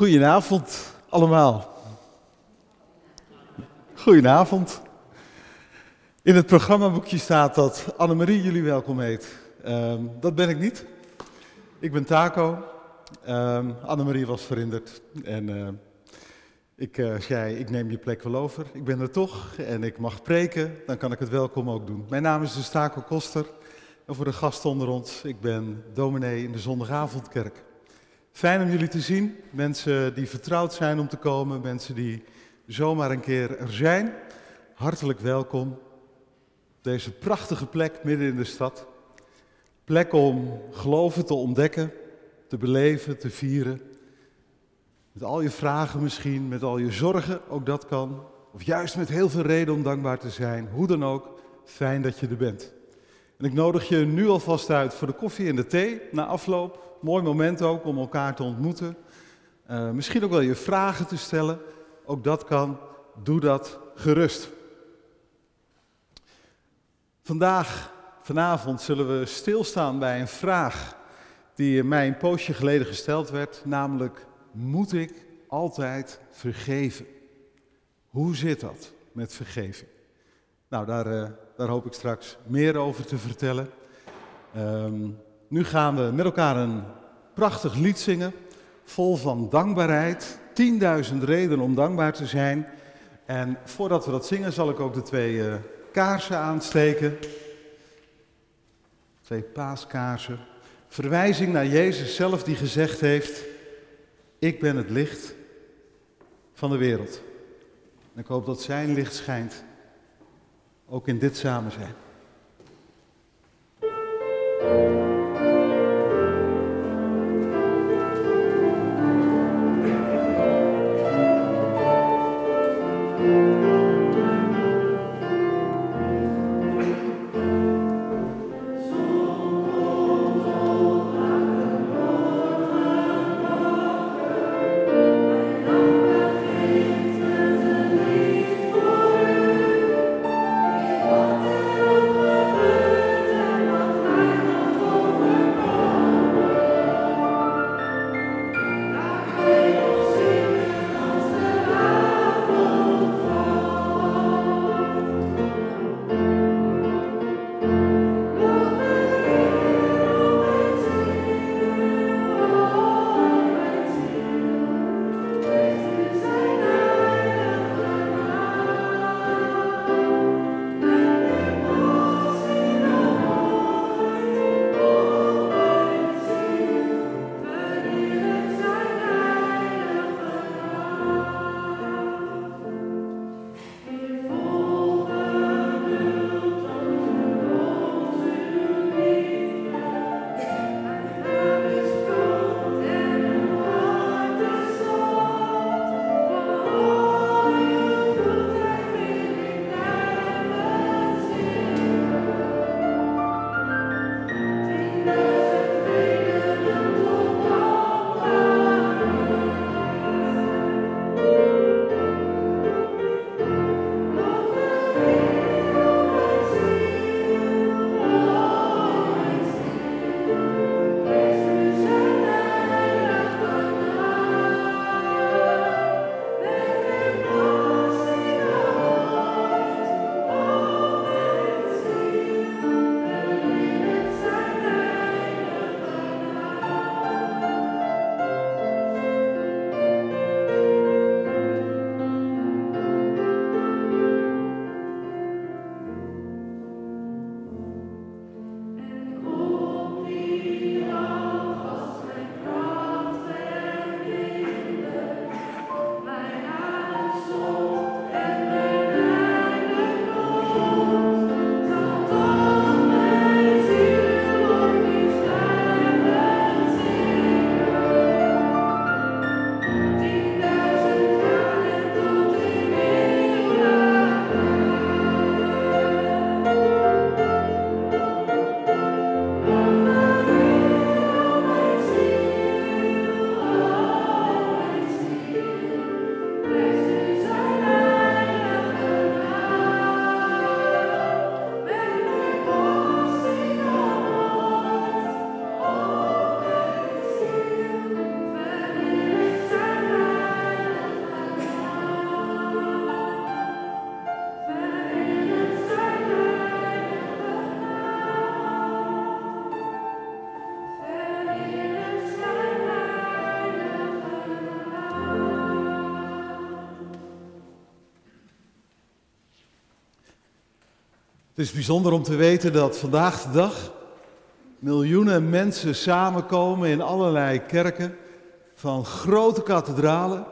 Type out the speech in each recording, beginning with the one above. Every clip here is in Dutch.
Goedenavond allemaal. Goedenavond. In het programmaboekje staat dat Annemarie jullie welkom heet. Dat ben ik niet. Ik ben Taco. Annemarie was verhinderd en ik zei, ik neem je plek wel over. Ik ben er toch en ik mag preken, dan kan ik het welkom ook doen. Mijn naam is dus Taco Koster en voor de gasten onder ons, ik ben dominee in de Zondagavondkerk. Fijn om jullie te zien, mensen die vertrouwd zijn om te komen, mensen die zomaar een keer er zijn. Hartelijk welkom op deze prachtige plek midden in de stad. Plek om geloven te ontdekken, te beleven, te vieren. Met al je vragen misschien, met al je zorgen, ook dat kan. Of juist met heel veel reden om dankbaar te zijn. Hoe dan ook, fijn dat je er bent. En ik nodig je nu alvast uit voor de koffie en de thee na afloop. Mooi moment ook om elkaar te ontmoeten. Misschien ook wel je vragen te stellen. Ook dat kan. Doe dat gerust. Vanavond zullen we stilstaan bij een vraag die mij een poosje geleden gesteld werd. Namelijk, moet ik altijd vergeven? Hoe zit dat met vergeving? Nou, daar hoop ik straks meer over te vertellen. Nu gaan we met elkaar een prachtig lied zingen, vol van dankbaarheid. 10.000 redenen om dankbaar te zijn. En voordat we dat zingen zal ik ook de 2 kaarsen aansteken. 2 paaskaarsen. Verwijzing naar Jezus zelf die gezegd heeft, ik ben het licht van de wereld. En ik hoop dat zijn licht schijnt, ook in dit samen zijn. Oh, is bijzonder om te weten dat vandaag de dag miljoenen mensen samenkomen in allerlei kerken, van grote kathedralen,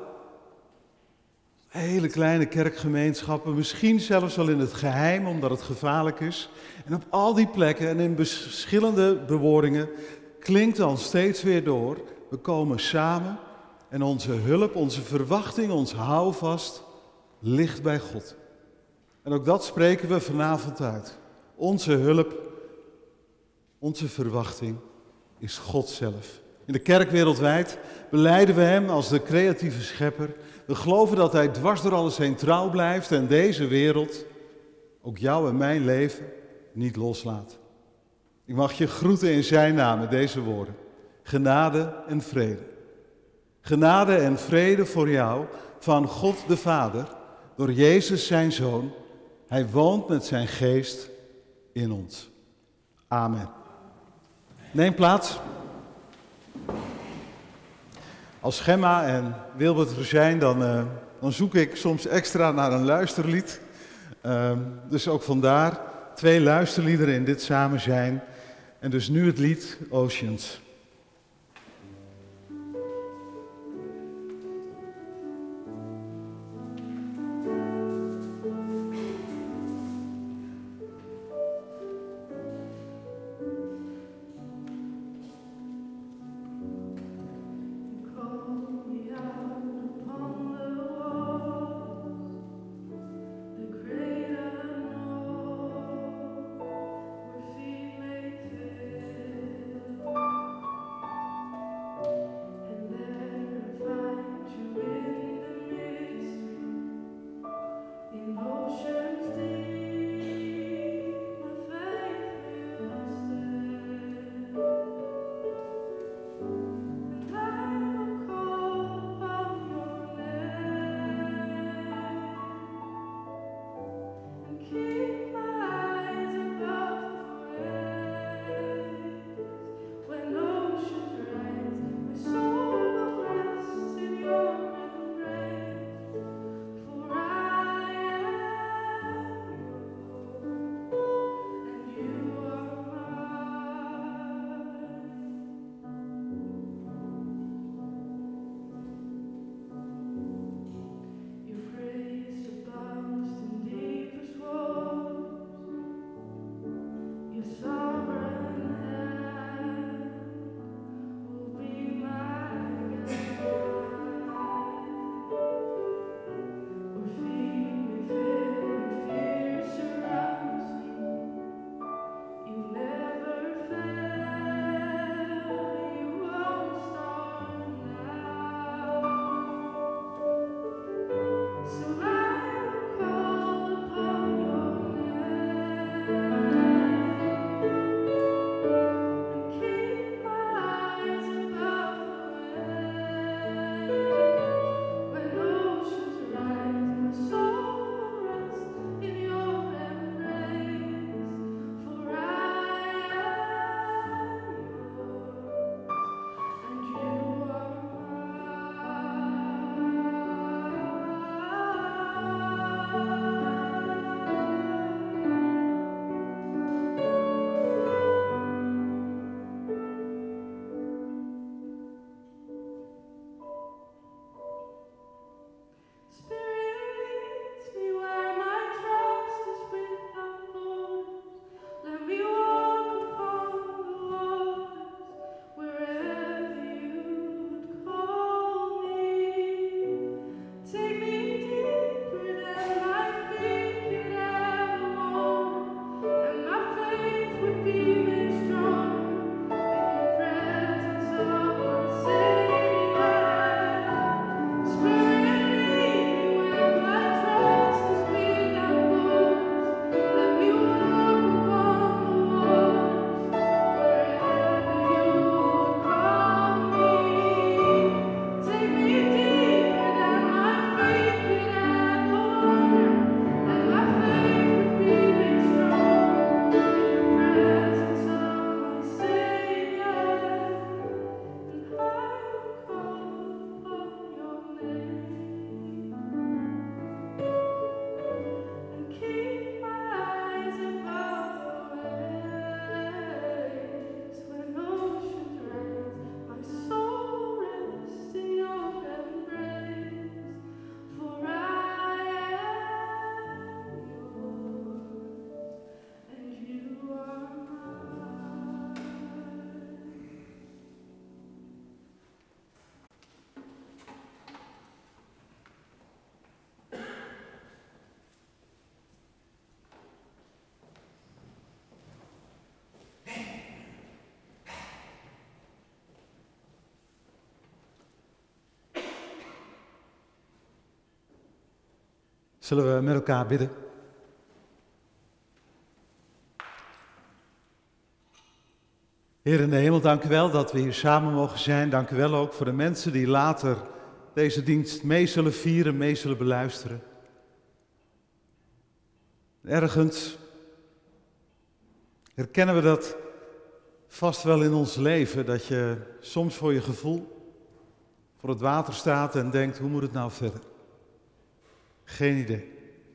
hele kleine kerkgemeenschappen, misschien zelfs wel in het geheim omdat het gevaarlijk is. En op al die plekken en in verschillende bewoordingen klinkt dan steeds weer door: we komen samen en onze hulp, onze verwachting, ons houvast ligt bij God. En ook dat spreken we vanavond uit. Onze hulp, onze verwachting is God zelf. In de kerk wereldwijd belijden we Hem als de creatieve schepper. We geloven dat Hij dwars door alles heen trouw blijft en deze wereld, ook jou en mijn leven, niet loslaat. Ik mag je groeten in Zijn naam met deze woorden. Genade en vrede. Genade en vrede voor jou van God de Vader, door Jezus zijn Zoon. Hij woont met zijn geest in ons. Amen. Neem plaats. Als Gemma en Wilbert er zijn, dan zoek ik soms extra naar een luisterlied. Dus ook vandaar 2 luisterliederen in dit samen zijn. En dus nu het lied Oceans. Zullen we met elkaar bidden? Heer in de hemel, dank u wel dat we hier samen mogen zijn. Dank u wel ook voor de mensen die later deze dienst mee zullen vieren, mee zullen beluisteren. Ergens herkennen we dat vast wel in ons leven, dat je soms voor je gevoel voor het water staat en denkt, hoe moet het nou verder? Geen idee.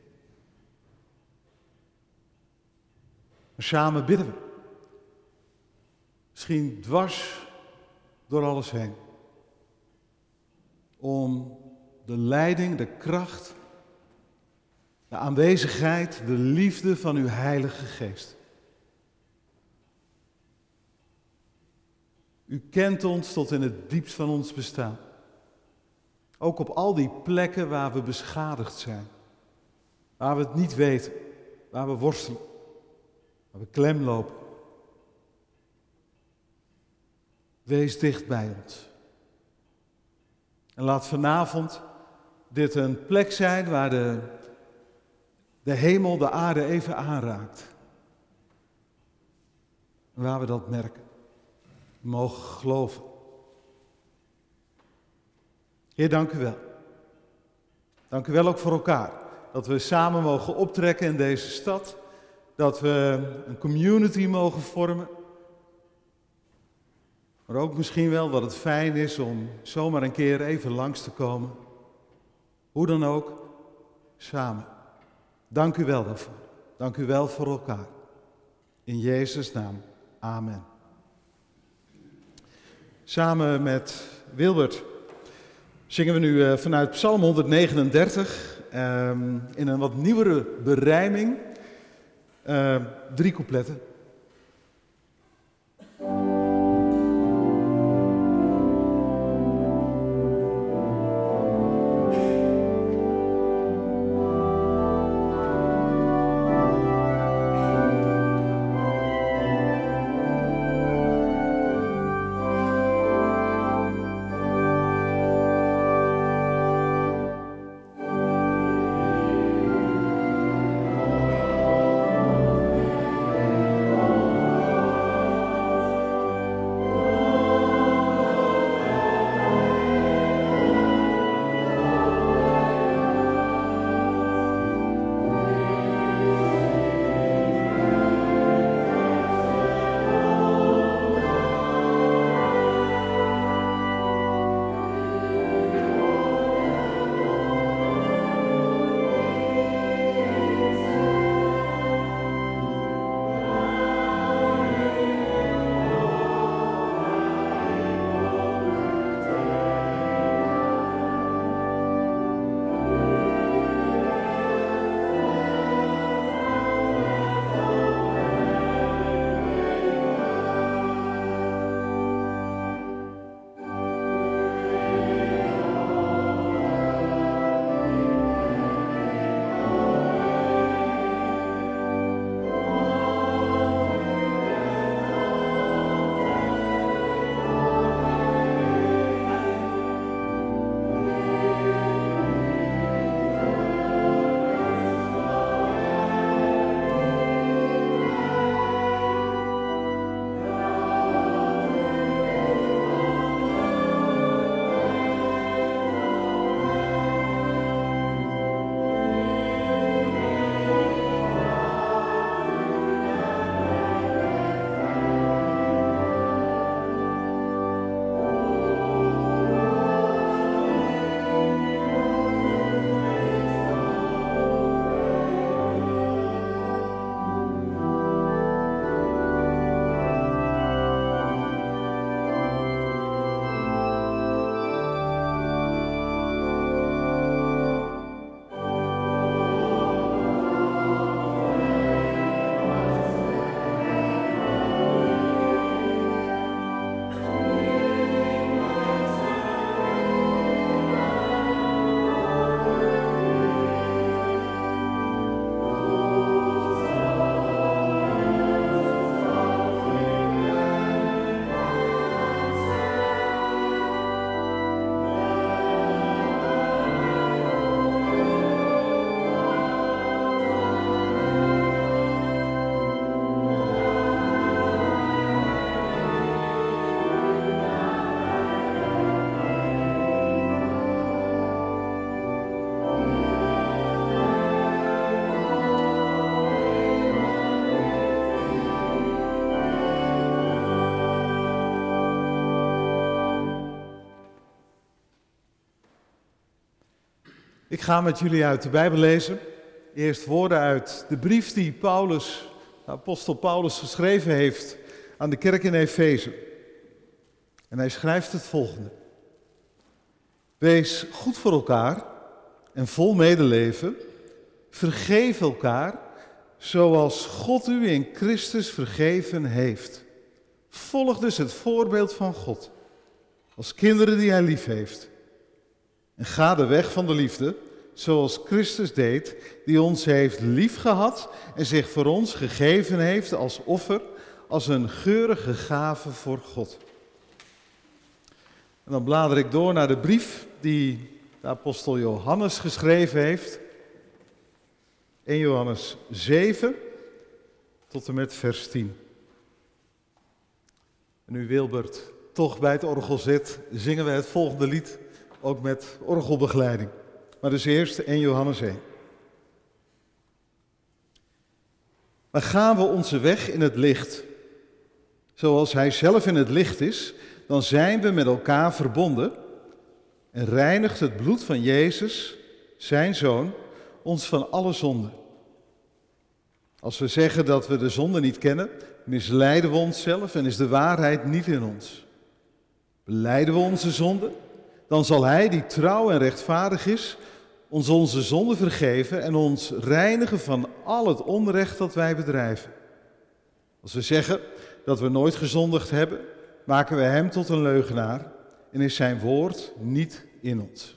Maar samen bidden we. Misschien dwars door alles heen. Om de leiding, de kracht, de aanwezigheid, de liefde van uw Heilige Geest. U kent ons tot in het diepst van ons bestaan. Ook op al die plekken waar we beschadigd zijn. Waar we het niet weten. Waar we worstelen. Waar we klem lopen. Wees dicht bij ons. En laat vanavond dit een plek zijn waar de hemel de aarde even aanraakt. En waar we dat merken. We mogen geloven. Heer, dank u wel. Dank u wel ook voor elkaar. Dat we samen mogen optrekken in deze stad. Dat we een community mogen vormen. Maar ook misschien wel dat het fijn is om zomaar een keer even langs te komen. Hoe dan ook, samen. Dank u wel daarvoor. Dank u wel voor elkaar. In Jezus' naam. Amen. Samen met Wilbert zingen we nu vanuit Psalm 139 in een wat nieuwere berijming 3 coupletten. Ik ga met jullie uit de Bijbel lezen. Eerst woorden uit de brief die Paulus, de apostel Paulus, geschreven heeft aan de kerk in Efeze. En hij schrijft het volgende. Wees goed voor elkaar en vol medeleven. Vergeef elkaar zoals God u in Christus vergeven heeft. Volg dus het voorbeeld van God als kinderen die hij lief heeft. En ga de weg van de liefde, zoals Christus deed, die ons heeft liefgehad en zich voor ons gegeven heeft als offer, als een geurige gave voor God. En dan blader ik door naar de brief die de apostel Johannes geschreven heeft. 1 Johannes 7 tot en met vers 10. En nu Wilbert toch bij het orgel zit, zingen we het volgende lied, ook met orgelbegeleiding. Maar dus eerst 1 Johannes 1. Maar gaan we onze weg in het licht, zoals hij zelf in het licht is, dan zijn we met elkaar verbonden en reinigt het bloed van Jezus, zijn Zoon, ons van alle zonde. Als we zeggen dat we de zonde niet kennen, misleiden we onszelf en is de waarheid niet in ons. Belijden we onze zonde, dan zal hij die trouw en rechtvaardig is, ons onze zonde vergeven en ons reinigen van al het onrecht dat wij bedrijven. Als we zeggen dat we nooit gezondigd hebben, maken we hem tot een leugenaar en is zijn woord niet in ons.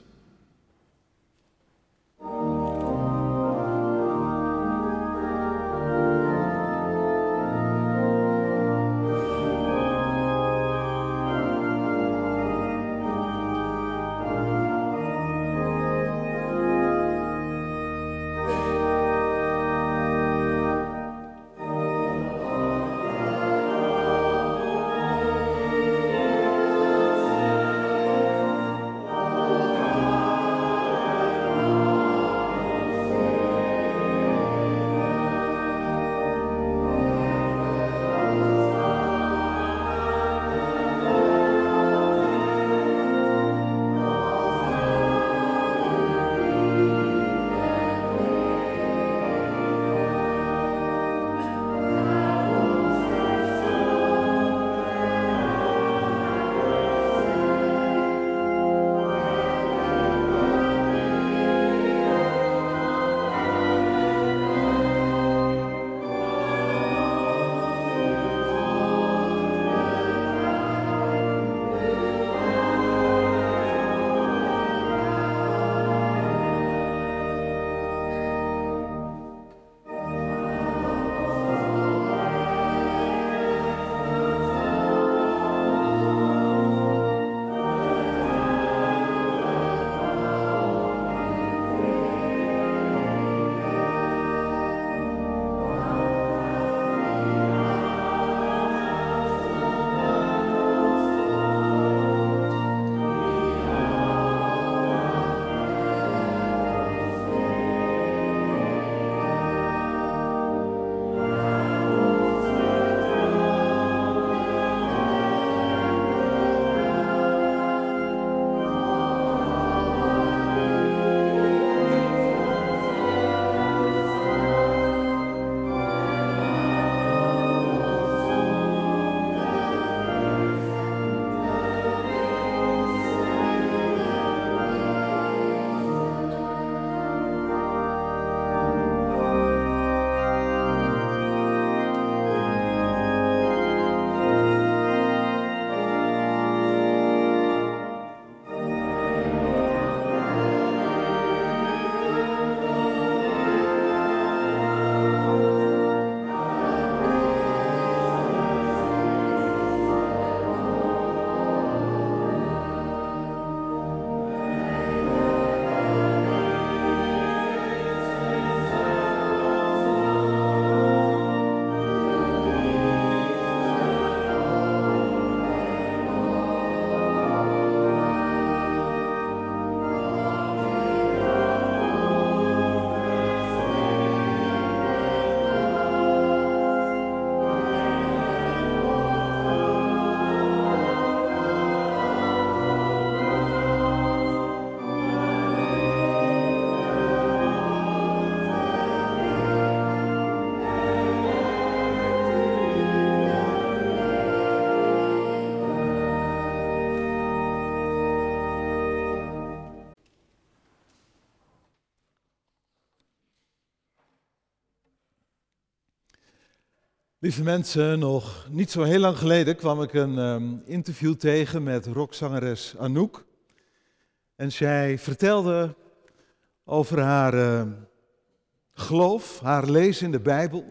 Lieve mensen, nog niet zo heel lang geleden kwam ik een interview tegen met rockzangeres Anouk. En zij vertelde over haar geloof, haar lezen in de Bijbel.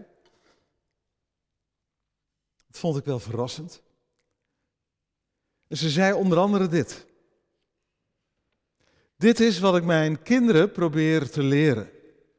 Dat vond ik wel verrassend. En ze zei onder andere dit. Dit is wat ik mijn kinderen probeer te leren.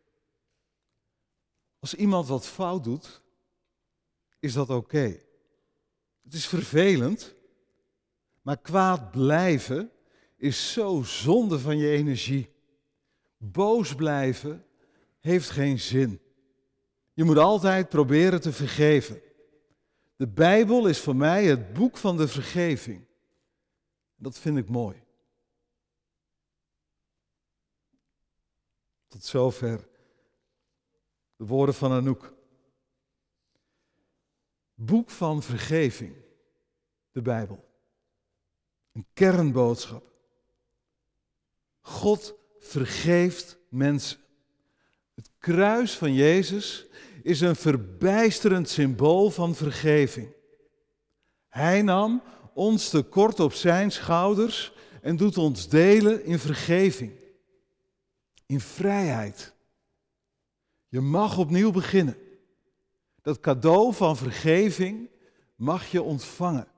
Als iemand wat fout doet, is dat oké. Het is vervelend, maar kwaad blijven is zo zonde van je energie. Boos blijven heeft geen zin. Je moet altijd proberen te vergeven. De Bijbel is voor mij het boek van de vergeving. Dat vind ik mooi. Tot zover de woorden van Anouk. Boek van vergeving, de Bijbel. Een kernboodschap. God vergeeft mensen. Het kruis van Jezus is een verbijsterend symbool van vergeving. Hij nam ons tekort op zijn schouders en doet ons delen in vergeving. In vrijheid. Je mag opnieuw beginnen. Dat cadeau van vergeving mag je ontvangen.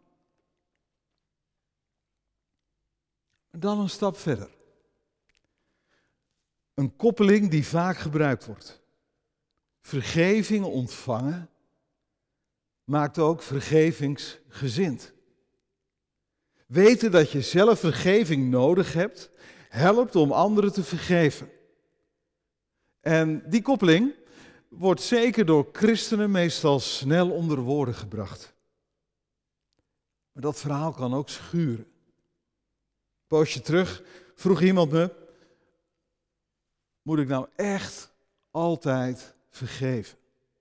Dan een stap verder. Een koppeling die vaak gebruikt wordt. Vergeving ontvangen maakt ook vergevingsgezind. Weten dat je zelf vergeving nodig hebt, helpt om anderen te vergeven. En die koppeling wordt zeker door christenen meestal snel onder woorden gebracht. Maar dat verhaal kan ook schuren. Een poosje terug vroeg iemand me, moet ik nou echt altijd vergeven?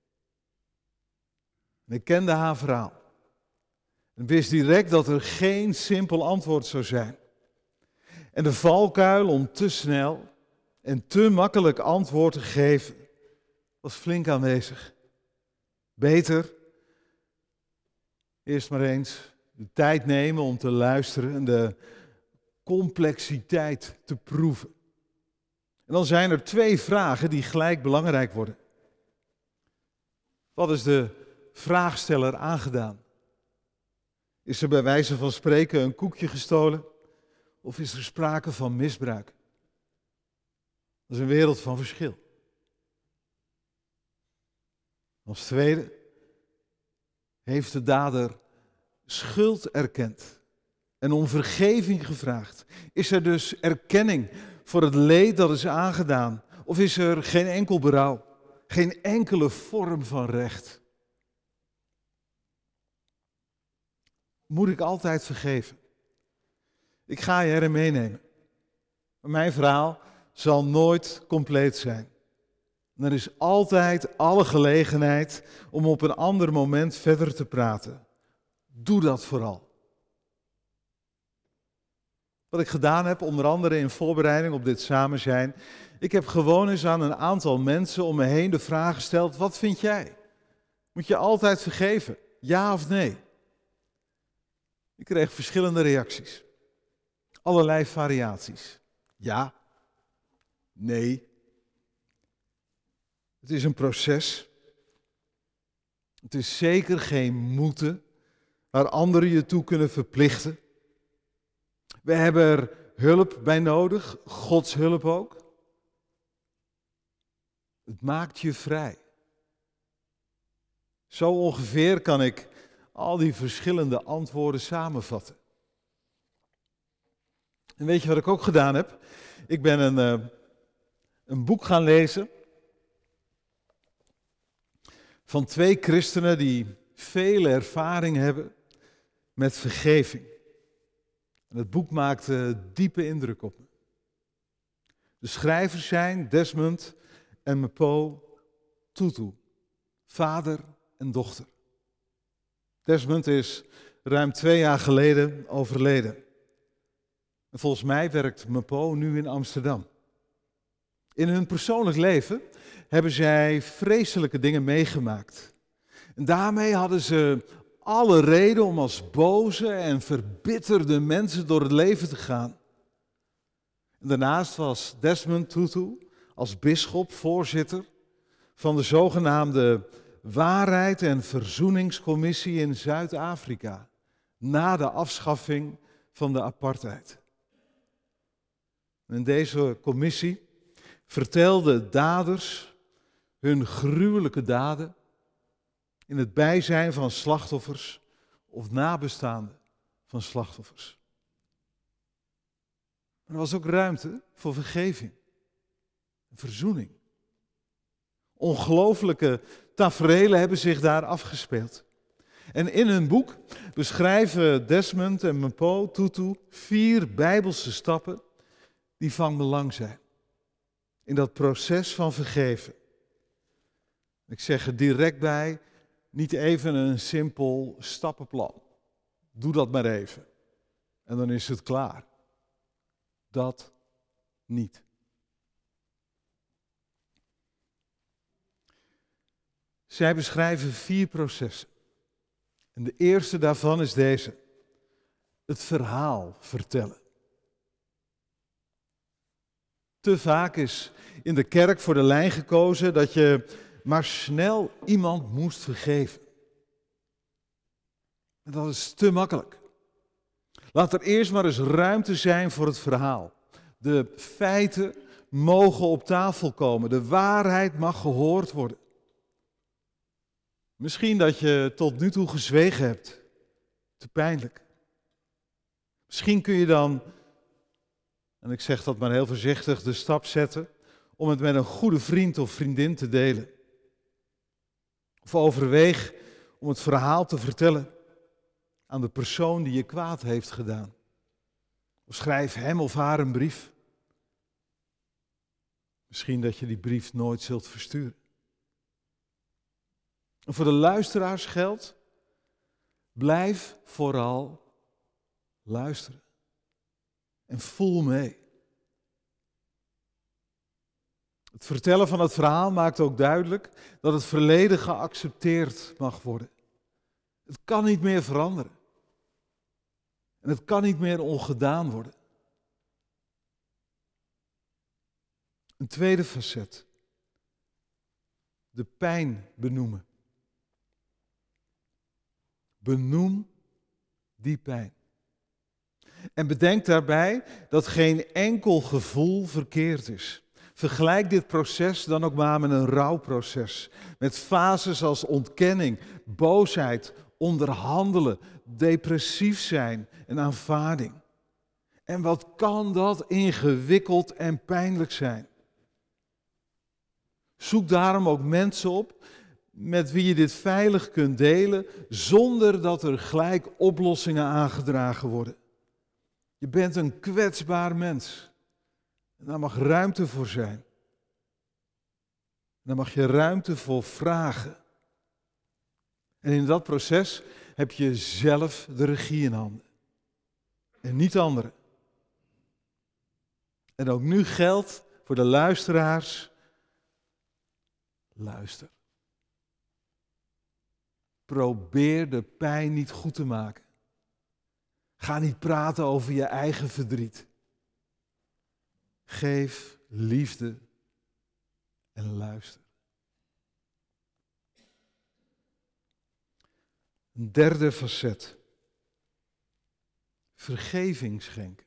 En ik kende haar verhaal. En wist direct dat er geen simpel antwoord zou zijn. En de valkuil om te snel en te makkelijk antwoord te geven was flink aanwezig. Beter eerst maar eens de tijd nemen om te luisteren en de complexiteit te proeven. En dan zijn er 2 vragen die gelijk belangrijk worden. Wat is de vraagsteller aangedaan? Is er bij wijze van spreken een koekje gestolen? Of is er sprake van misbruik? Dat is een wereld van verschil. Als tweede, heeft de dader schuld erkend en om vergeving gevraagd? Is er dus erkenning voor het leed dat is aangedaan? Of is er geen enkel berouw, geen enkele vorm van recht? Moet ik altijd vergeven? Ik ga je erin meenemen. Maar mijn verhaal zal nooit compleet zijn. En er is altijd alle gelegenheid om op een ander moment verder te praten. Doe dat vooral. Wat ik gedaan heb, onder andere in voorbereiding op dit samen zijn. Ik heb gewoon eens aan een aantal mensen om me heen de vraag gesteld, wat vind jij? Moet je altijd vergeven? Ja of nee? Ik kreeg verschillende reacties. Allerlei variaties. Ja. Nee. Het is een proces. Het is zeker geen moeten waar anderen je toe kunnen verplichten. We hebben er hulp bij nodig, Gods hulp ook. Het maakt je vrij. Zo ongeveer kan ik al die verschillende antwoorden samenvatten. En weet je wat ik ook gedaan heb? Ik ben een boek gaan lezen van 2 christenen die veel ervaring hebben met vergeving. En het boek maakte diepe indruk op me. De schrijvers zijn Desmond en Mpho Tutu, vader en dochter. Desmond is ruim 2 jaar geleden overleden. En volgens mij werkt Mpho nu in Amsterdam. In hun persoonlijk leven hebben zij vreselijke dingen meegemaakt. En daarmee hadden ze alle reden om als boze en verbitterde mensen door het leven te gaan. En daarnaast was Desmond Tutu als bisschop voorzitter van de zogenaamde Waarheid- en Verzoeningscommissie in Zuid-Afrika, na de afschaffing van de apartheid. En deze commissie vertelde daders hun gruwelijke daden in het bijzijn van slachtoffers of nabestaanden van slachtoffers. Er was ook ruimte voor vergeving en verzoening. Ongelooflijke taferelen hebben zich daar afgespeeld. En in hun boek beschrijven Desmond en Mpho Tutu 4 Bijbelse stappen die van belang zijn in dat proces van vergeven. Ik zeg er direct bij, niet even een simpel stappenplan. Doe dat maar even en dan is het klaar. Dat niet. Zij beschrijven 4 processen. En de eerste daarvan is deze: het verhaal vertellen. Te vaak is in de kerk voor de lijn gekozen dat je maar snel iemand moest vergeven. En dat is te makkelijk. Laat er eerst maar eens ruimte zijn voor het verhaal. De feiten mogen op tafel komen. De waarheid mag gehoord worden. Misschien dat je tot nu toe gezwegen hebt. Te pijnlijk. Misschien kun je dan, en ik zeg dat maar heel voorzichtig, de stap zetten om het met een goede vriend of vriendin te delen. Of overweeg om het verhaal te vertellen aan de persoon die je kwaad heeft gedaan. Of schrijf hem of haar een brief. Misschien dat je die brief nooit zult versturen. En voor de luisteraars geldt, blijf vooral luisteren. En voel mee. Het vertellen van het verhaal maakt ook duidelijk dat het verleden geaccepteerd mag worden. Het kan niet meer veranderen. En het kan niet meer ongedaan worden. Een tweede facet. De pijn benoemen. Benoem die pijn. En bedenk daarbij dat geen enkel gevoel verkeerd is. Vergelijk dit proces dan ook maar met een rouwproces. Met fases als ontkenning, boosheid, onderhandelen, depressief zijn en aanvaarding. En wat kan dat ingewikkeld en pijnlijk zijn? Zoek daarom ook mensen op met wie je dit veilig kunt delen, zonder dat er gelijk oplossingen aangedragen worden. Je bent een kwetsbaar mens. En daar mag ruimte voor zijn. Daar mag je ruimte voor vragen. En in dat proces heb je zelf de regie in handen. En niet anderen. En ook nu geldt voor de luisteraars, luister. Probeer de pijn niet goed te maken. Ga niet praten over je eigen verdriet. Geef liefde en luister. Een derde facet. Vergeving schenken.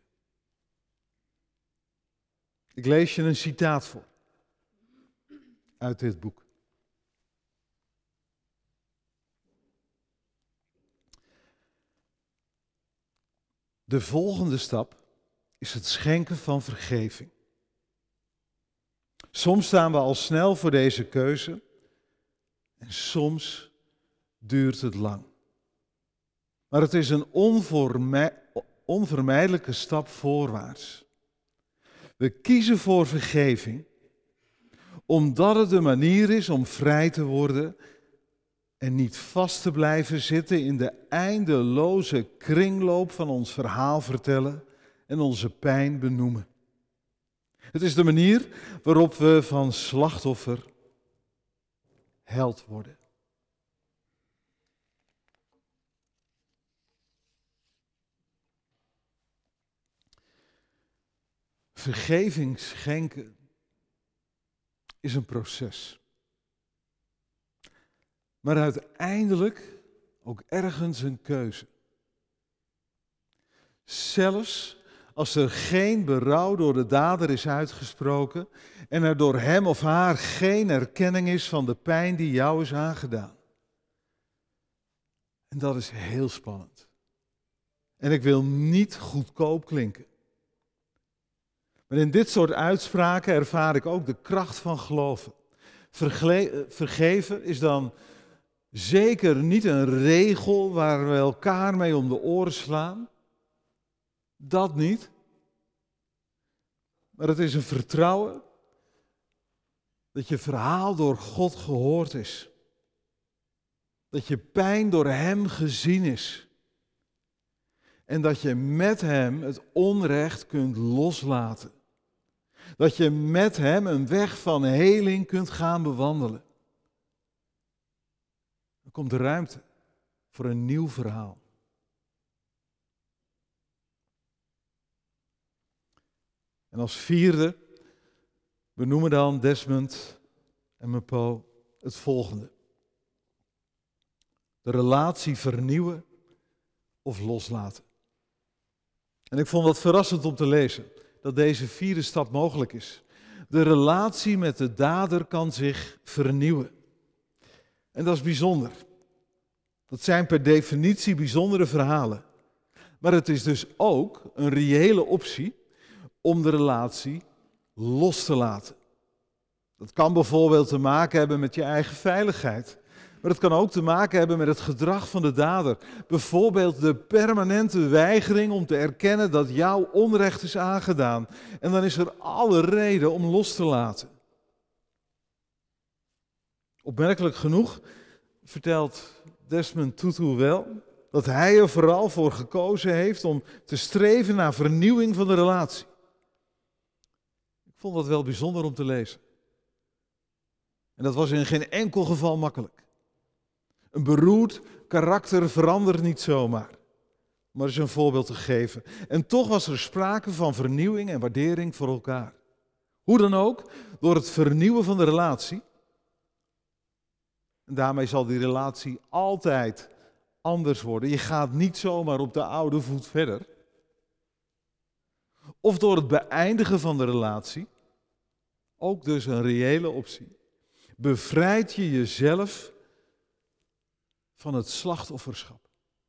Ik lees je een citaat voor uit dit boek. De volgende stap is het schenken van vergeving. Soms staan we al snel voor deze keuze en soms duurt het lang. Maar het is een onvermijdelijke stap voorwaarts. We kiezen voor vergeving omdat het de manier is om vrij te worden en niet vast te blijven zitten in de eindeloze kringloop van ons verhaal vertellen en onze pijn benoemen. Het is de manier waarop we van slachtoffer held worden. vergeving schenken is een proces. Maar uiteindelijk ook ergens een keuze. Zelfs als er geen berouw door de dader is uitgesproken en er door hem of haar geen erkenning is van de pijn die jou is aangedaan. En dat is heel spannend. En ik wil niet goedkoop klinken. Maar in dit soort uitspraken ervaar ik ook de kracht van geloven. Vergeven is dan zeker niet een regel waar we elkaar mee om de oren slaan. Dat niet. Maar het is een vertrouwen dat je verhaal door God gehoord is. Dat je pijn door hem gezien is. En dat je met hem het onrecht kunt loslaten. Dat je met hem een weg van heling kunt gaan bewandelen. Er komt de ruimte voor een nieuw verhaal. En als vierde benoemen dan Desmond en Mepo het volgende. De relatie vernieuwen of loslaten. En ik vond het verrassend om te lezen dat deze vierde stap mogelijk is. De relatie met de dader kan zich vernieuwen. En dat is bijzonder. Dat zijn per definitie bijzondere verhalen. Maar het is dus ook een reële optie om de relatie los te laten. Dat kan bijvoorbeeld te maken hebben met je eigen veiligheid. Maar het kan ook te maken hebben met het gedrag van de dader. Bijvoorbeeld de permanente weigering om te erkennen dat jouw onrecht is aangedaan. En dan is er alle reden om los te laten. Opmerkelijk genoeg vertelt Desmond Tutu wel dat hij er vooral voor gekozen heeft om te streven naar vernieuwing van de relatie. Ik vond dat wel bijzonder om te lezen. En dat was in geen enkel geval makkelijk. Een beroerd karakter verandert niet zomaar, maar is een voorbeeld te geven. En toch was er sprake van vernieuwing en waardering voor elkaar. Hoe dan ook, door het vernieuwen van de relatie. En daarmee zal die relatie altijd anders worden. Je gaat niet zomaar op de oude voet verder. Of door het beëindigen van de relatie, ook dus een reële optie, bevrijd je jezelf van het slachtofferschap.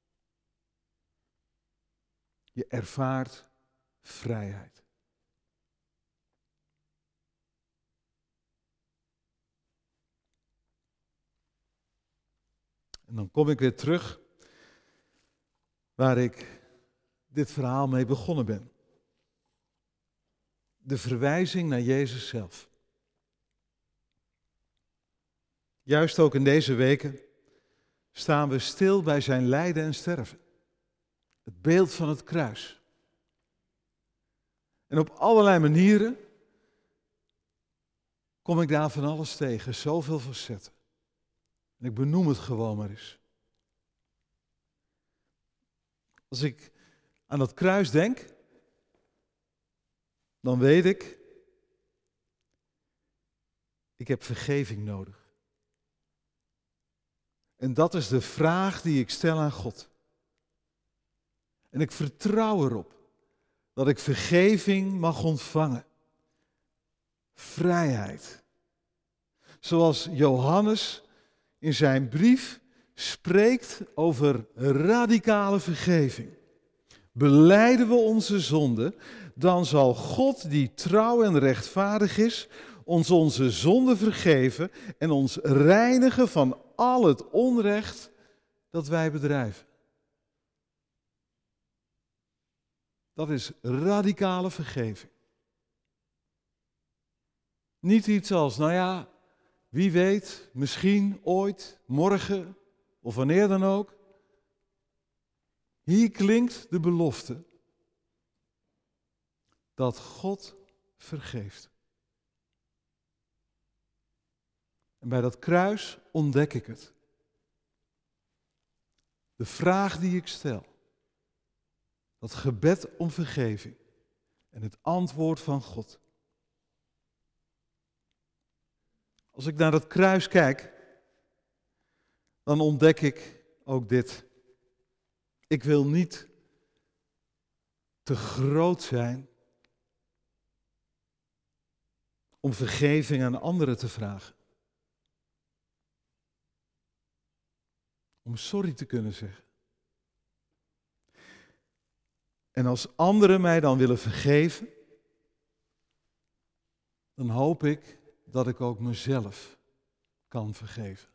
Je ervaart vrijheid. En dan kom ik weer terug waar ik dit verhaal mee begonnen ben. De verwijzing naar Jezus zelf. Juist ook in deze weken staan we stil bij zijn lijden en sterven. Het beeld van het kruis. En op allerlei manieren kom ik daar van alles tegen, zoveel facetten. En ik benoem het gewoon maar eens. Als ik aan dat kruis denk, dan weet ik heb vergeving nodig. En dat is de vraag die ik stel aan God. En ik vertrouw erop dat ik vergeving mag ontvangen. Vrijheid. Zoals Johannes in zijn brief spreekt over radicale vergeving. Belijden we onze zonde, dan zal God die trouw en rechtvaardig is, ons onze zonde vergeven en ons reinigen van al het onrecht dat wij bedrijven. Dat is radicale vergeving. Niet iets als, nou ja, wie weet, misschien, ooit, morgen of wanneer dan ook. Hier klinkt de belofte dat God vergeeft. En bij dat kruis ontdek ik het. De vraag die ik stel, dat gebed om vergeving, En het antwoord van God. Als ik naar dat kruis kijk, dan ontdek ik ook dit. Ik wil niet te groot zijn om vergeving aan anderen te vragen. Om sorry te kunnen zeggen. En als anderen mij dan willen vergeven, dan hoop ik dat ik ook mezelf kan vergeven.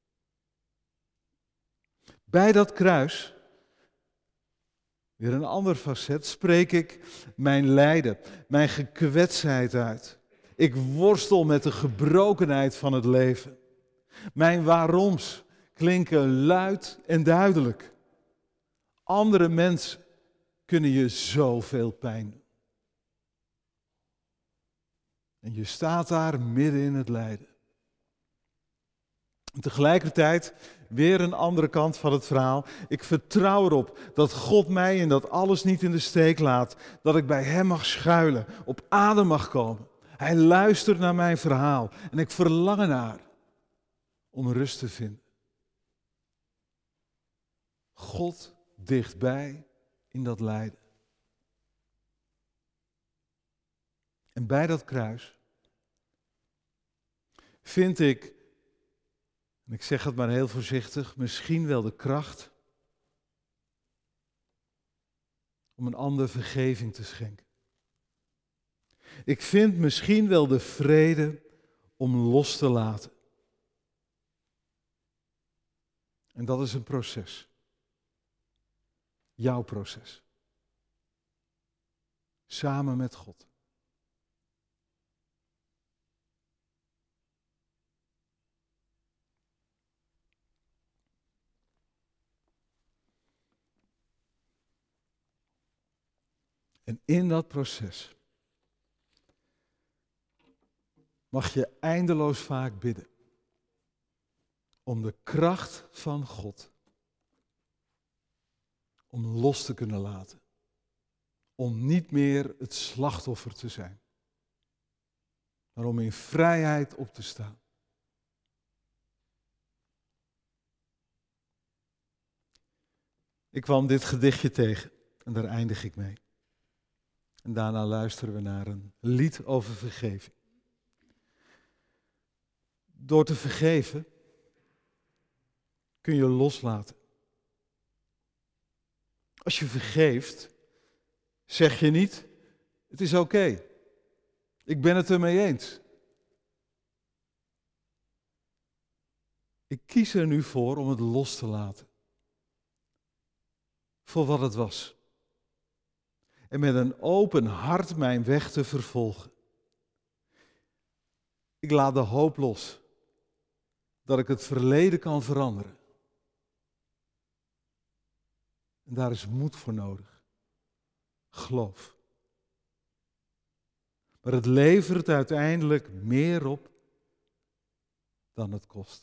Bij dat kruis, weer een ander facet, spreek ik mijn lijden, mijn gekwetstheid uit. Ik worstel met de gebrokenheid van het leven. Mijn waaroms klinken luid en duidelijk. Andere mensen kunnen je zoveel pijn doen. En je staat daar midden in het lijden. En tegelijkertijd, weer een andere kant van het verhaal. Ik vertrouw erop dat God mij in dat alles niet in de steek laat. Dat ik bij Hem mag schuilen, op adem mag komen. Hij luistert naar mijn verhaal en ik verlang ernaar om rust te vinden. God dichtbij in dat lijden. En bij dat kruis vind ik, en ik zeg het maar heel voorzichtig, misschien wel de kracht om een ander vergeving te schenken. Ik vind misschien wel de vrede om los te laten. En dat is een proces. Jouw proces. Samen met God. En in dat proces mag je eindeloos vaak bidden om de kracht van God om los te kunnen laten. Om niet meer het slachtoffer te zijn, maar om in vrijheid op te staan. Ik kwam dit gedichtje tegen en daar eindig ik mee. En daarna luisteren we naar een lied over vergeving. Door te vergeven kun je loslaten. Als je vergeeft, zeg je niet, het is oké. Ik ben het ermee eens. Ik kies er nu voor om het los te laten. Voor wat het was. En met een open hart mijn weg te vervolgen. Ik laat de hoop los dat ik het verleden kan veranderen. En daar is moed voor nodig. Geloof. Maar het levert uiteindelijk meer op dan het kost.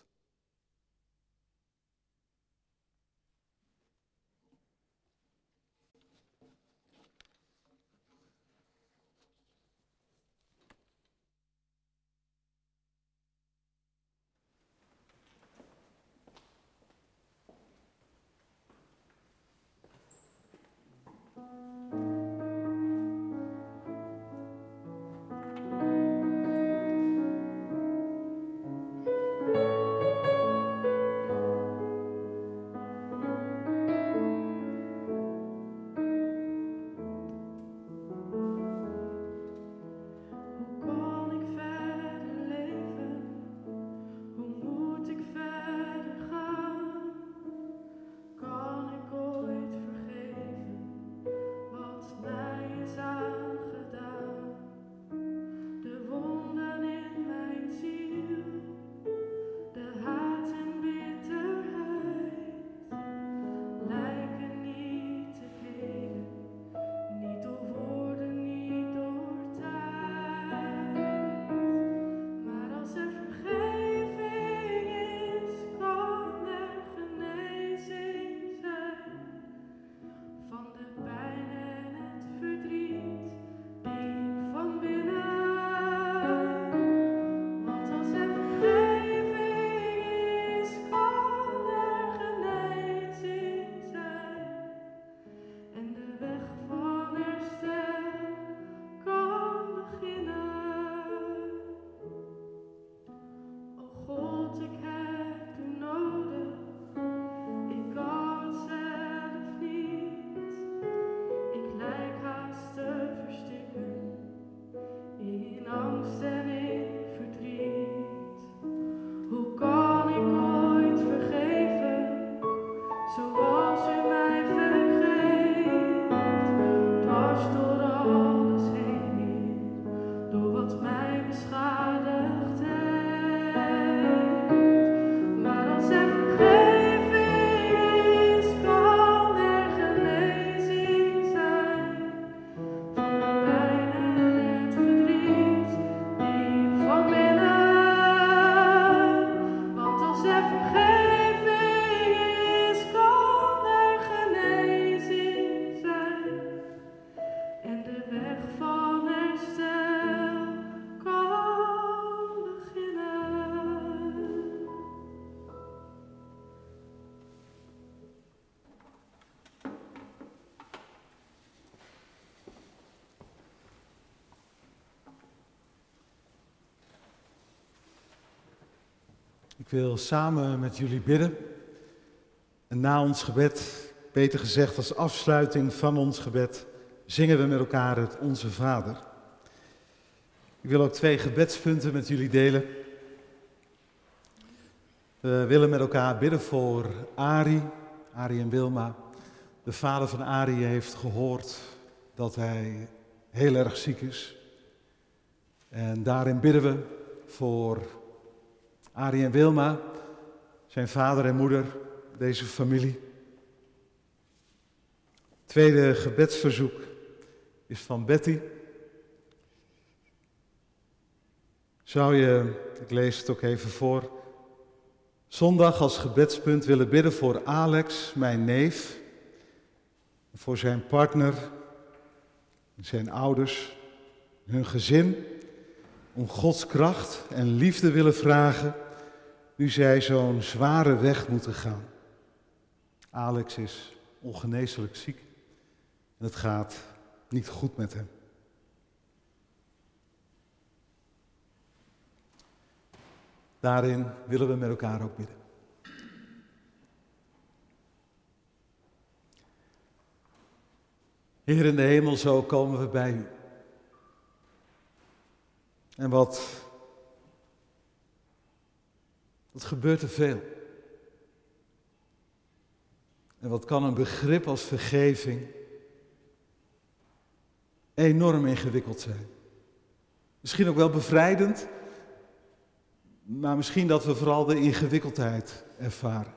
Ik wil samen met jullie bidden. En na ons gebed, beter gezegd als afsluiting van ons gebed, zingen we met elkaar het Onze Vader. Ik wil ook 2 gebedspunten met jullie delen. We willen met elkaar bidden voor Arie en Wilma. De vader van Arie heeft gehoord dat hij heel erg ziek is. En daarin bidden we voor Arie en Wilma, zijn vader en moeder, deze familie. Tweede gebedsverzoek is van Betty. Zou je, ik lees het ook even voor, zondag als gebedspunt willen bidden voor Alex, mijn neef, voor zijn partner, zijn ouders, hun gezin, om Gods kracht en liefde willen vragen, nu zij zo'n zware weg moeten gaan. Alex is ongeneeslijk ziek en het gaat niet goed met hem. Daarin willen we met elkaar ook bidden. Heer in de hemel, zo komen we bij u. En wat gebeurt er veel. En wat kan een begrip als vergeving enorm ingewikkeld zijn. Misschien ook wel bevrijdend, maar misschien dat we vooral de ingewikkeldheid ervaren.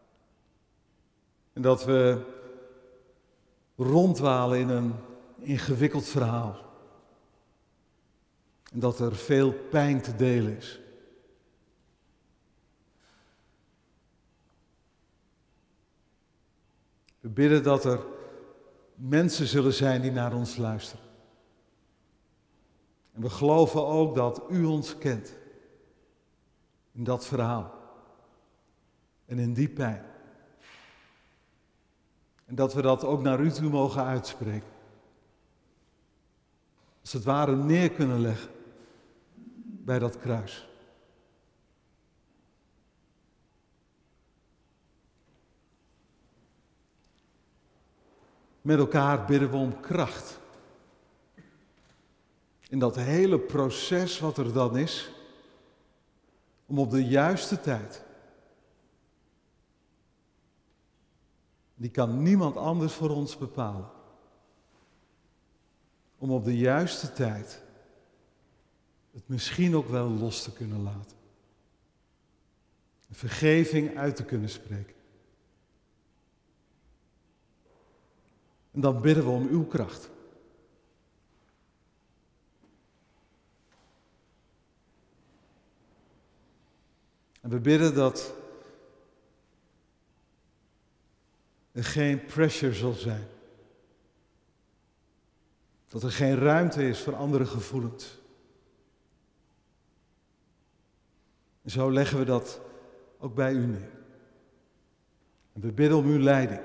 En dat we rondwalen in een ingewikkeld verhaal. En dat er veel pijn te delen is. We bidden dat er mensen zullen zijn die naar ons luisteren. En we geloven ook dat u ons kent. In dat verhaal. En in die pijn. En dat we dat ook naar u toe mogen uitspreken. Als het ware neer kunnen leggen. Bij dat kruis. Met elkaar bidden we om kracht. In dat hele proces wat er dan is, om op de juiste tijd, die kan niemand anders voor ons bepalen, om op de juiste tijd het misschien ook wel los te kunnen laten. Vergeving uit te kunnen spreken. En dan bidden we om uw kracht. En we bidden dat er geen pressure zal zijn. Dat er geen ruimte is voor andere gevoelens. En zo leggen we dat ook bij u neer. En we bidden om uw leiding.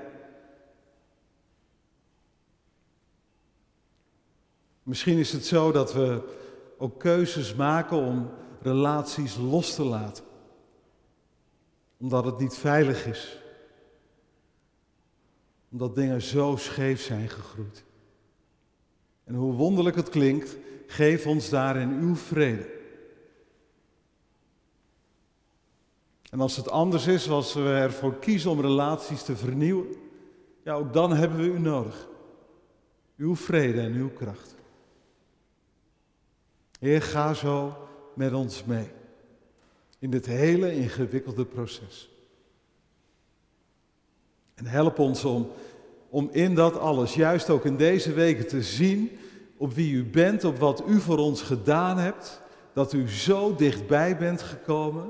Misschien is het zo dat we ook keuzes maken om relaties los te laten. Omdat het niet veilig is. Omdat dingen zo scheef zijn gegroeid. En hoe wonderlijk het klinkt, geef ons daarin uw vrede. En als het anders is, als we ervoor kiezen om relaties te vernieuwen, ja, ook dan hebben we u nodig. Uw vrede en uw kracht. Heer, ga zo met ons mee. In dit hele ingewikkelde proces. En help ons om in dat alles, juist ook in deze weken, te zien op wie u bent, op wat u voor ons gedaan hebt. Dat u zo dichtbij bent gekomen.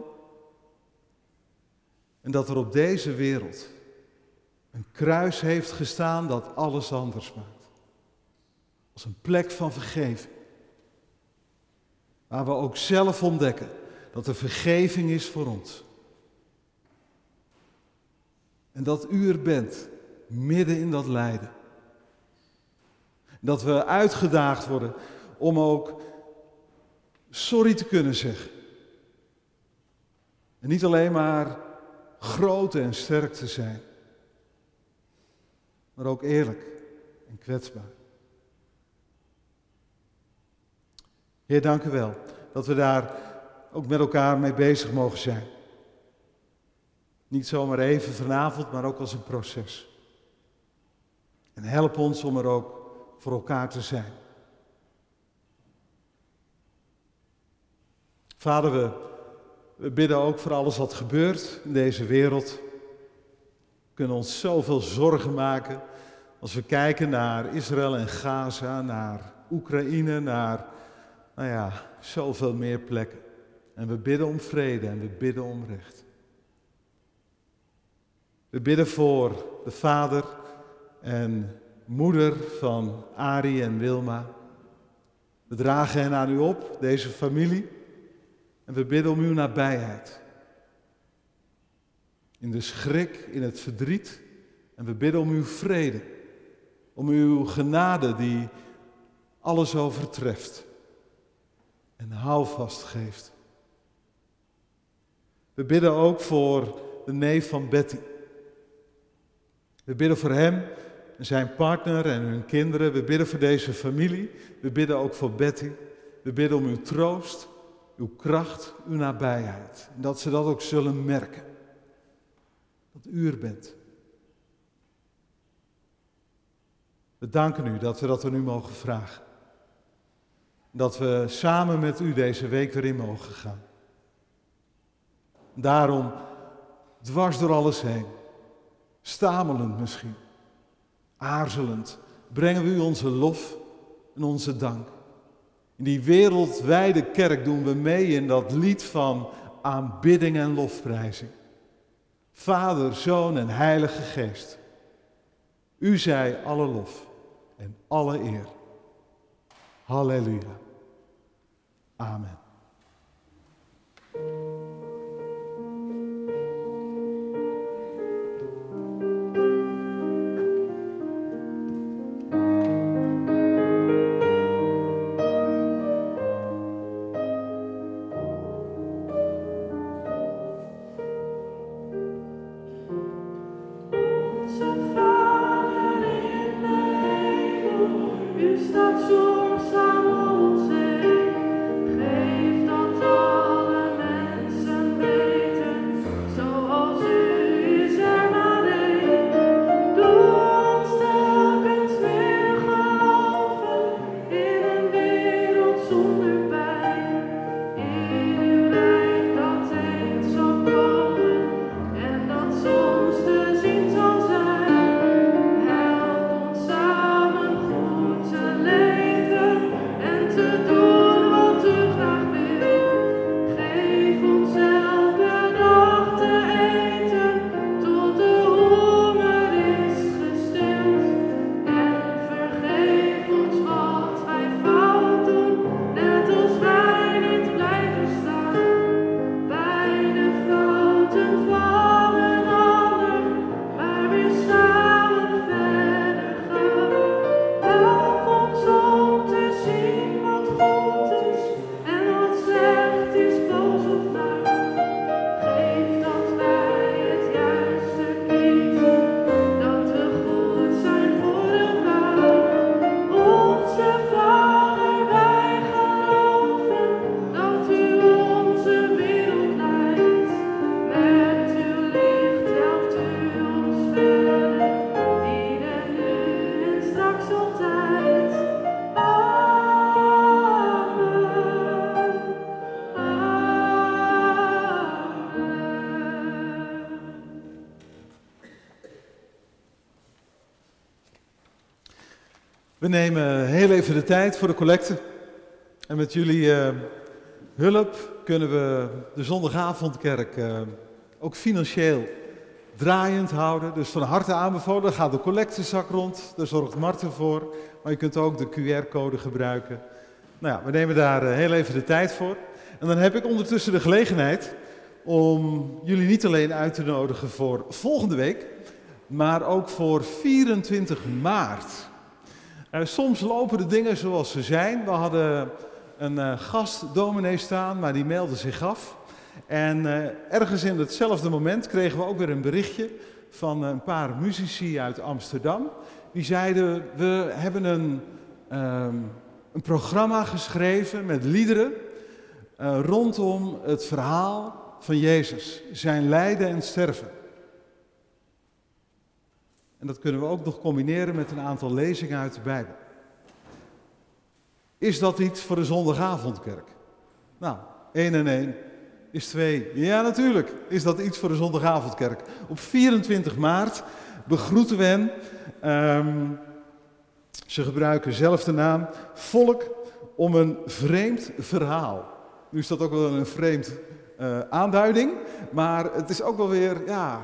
En dat er op deze wereld een kruis heeft gestaan dat alles anders maakt. Als een plek van vergeving. Waar we ook zelf ontdekken dat er vergeving is voor ons. En dat u er bent, midden in dat lijden. Dat we uitgedaagd worden om ook sorry te kunnen zeggen. En niet alleen maar groot en sterk te zijn, maar ook eerlijk en kwetsbaar. Heer, dank u wel dat we daar ook met elkaar mee bezig mogen zijn. Niet zomaar even vanavond, maar ook als een proces. En help ons om er ook voor elkaar te zijn. Vader, we bidden ook voor alles wat gebeurt in deze wereld. We kunnen ons zoveel zorgen maken als we kijken naar Israël en Gaza, naar Oekraïne, naar, zoveel meer plekken. En we bidden om vrede en we bidden om recht. We bidden voor de vader en moeder van Arie en Wilma. We dragen hen aan u op, deze familie. En we bidden om uw nabijheid. In de schrik, in het verdriet. En we bidden om uw vrede. Om uw genade die alles overtreft. En houvast geeft. We bidden ook voor de neef van Betty. We bidden voor hem en zijn partner en hun kinderen. We bidden voor deze familie. We bidden ook voor Betty. We bidden om uw troost, uw kracht, uw nabijheid. En dat ze dat ook zullen merken. Dat u er bent. We danken u dat we dat aan u mogen vragen. Dat we samen met u deze week weer in mogen gaan. Daarom, dwars door alles heen, stamelend misschien, aarzelend, brengen we u onze lof en onze dank. In die wereldwijde kerk doen we mee in dat lied van aanbidding en lofprijzing. Vader, Zoon en Heilige Geest. U zij alle lof en alle eer. Halleluja. Amen. We nemen heel even de tijd voor de collecte. En met jullie hulp kunnen we de zondagavondkerk ook financieel draaiend houden. Dus van harte aanbevolen, gaat de collectezak rond, daar zorgt Marten voor. Maar je kunt ook de QR-code gebruiken. Nou ja, we nemen daar heel even de tijd voor. En dan heb ik ondertussen de gelegenheid om jullie niet alleen uit te nodigen voor volgende week, maar ook voor 24 maart. Soms lopen de dingen zoals ze zijn. We hadden een gastdominee staan, maar die meldde zich af. En ergens in hetzelfde moment kregen we ook weer een berichtje van een paar muzici uit Amsterdam. Die zeiden, we hebben een programma geschreven met liederen rondom het verhaal van Jezus, zijn lijden en sterven. En dat kunnen we ook nog combineren met een aantal lezingen uit de Bijbel. Is dat iets voor de zondagavondkerk? Nou, 1 en 1 is 2. Ja, natuurlijk is dat iets voor de zondagavondkerk. Op 24 maart begroeten we hen. Ze gebruiken zelf de naam Volk om een vreemd verhaal. Nu is dat ook wel een vreemd aanduiding, maar het is ook wel weer,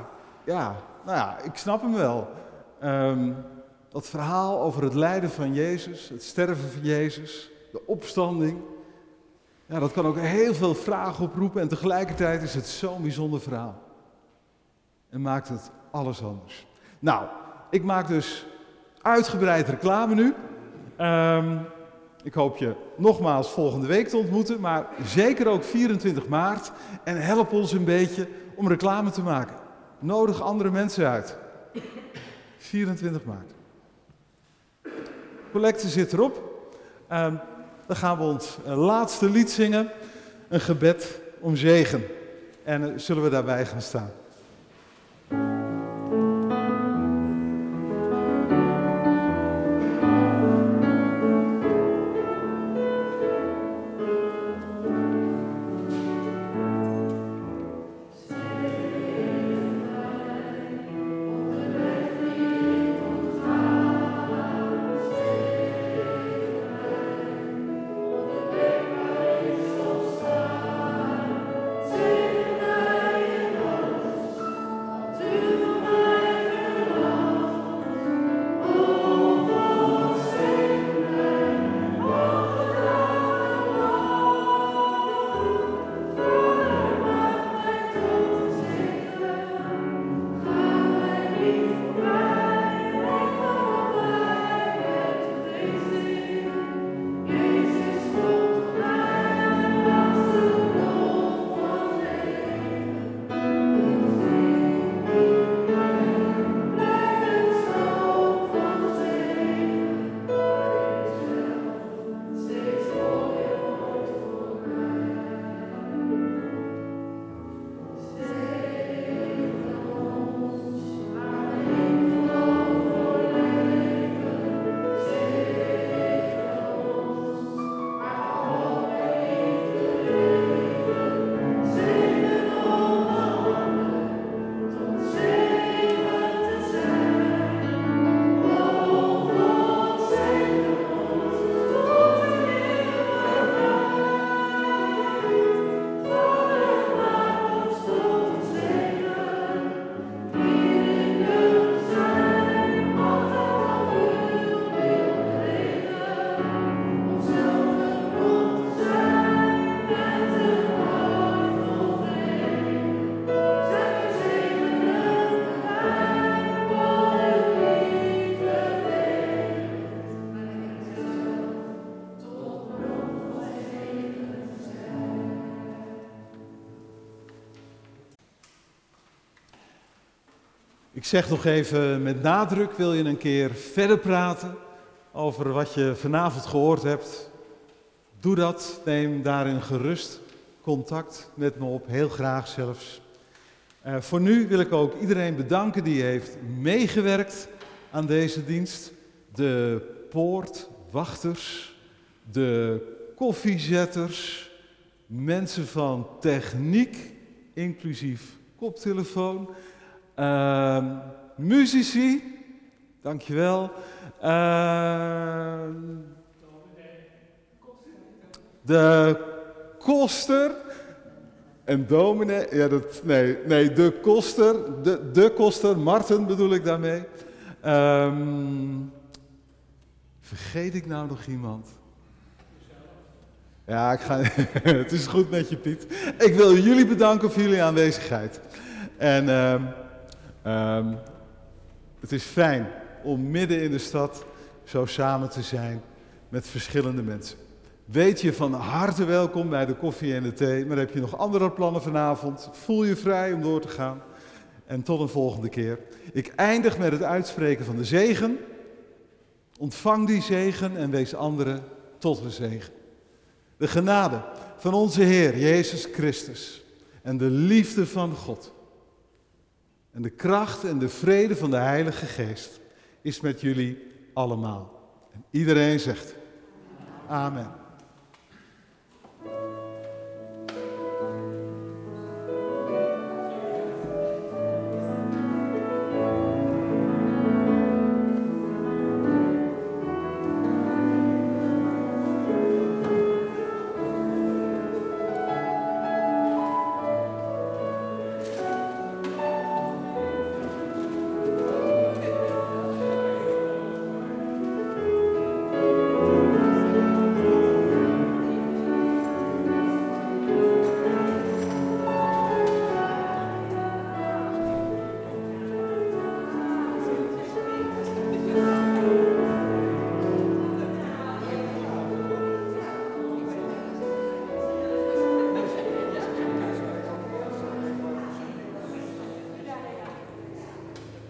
ik snap hem wel. Dat verhaal over het lijden van Jezus, het sterven van Jezus, de opstanding. Ja, dat kan ook heel veel vragen oproepen en tegelijkertijd is het zo'n bijzonder verhaal. En maakt het alles anders. Nou, ik maak dus uitgebreid reclame nu. Ik hoop je nogmaals volgende week te ontmoeten, maar zeker ook 24 maart. En help ons een beetje om reclame te maken. Nodig andere mensen uit. 24 maart. Collecte zit erop. Dan gaan we ons laatste lied zingen. Een gebed om zegen. En zullen we daarbij gaan staan. Ik zeg nog even met nadruk, wil je een keer verder praten over wat je vanavond gehoord hebt? Doe dat, neem daarin gerust contact met me op, heel graag zelfs. Voor nu wil ik ook iedereen bedanken die heeft meegewerkt aan deze dienst. De poortwachters, de koffiezetters, mensen van techniek, inclusief koptelefoon, muzici, dankjewel. De koster en dominee, ja de koster, de koster, Marten bedoel ik daarmee. Vergeet ik nou nog iemand? Ja, het is goed met je, Piet. Ik wil jullie bedanken voor jullie aanwezigheid. En het is fijn om midden in de stad zo samen te zijn met verschillende mensen. weet je van harte welkom bij de koffie en de thee. Maar heb je nog andere plannen vanavond? Voel je vrij om door te gaan. En tot een volgende keer. Ik eindig met het uitspreken van de zegen. Ontvang die zegen en wees anderen tot een zegen. De genade van onze Heer Jezus Christus en de liefde van God en de kracht en de vrede van de Heilige Geest is met jullie allemaal. En iedereen zegt amen.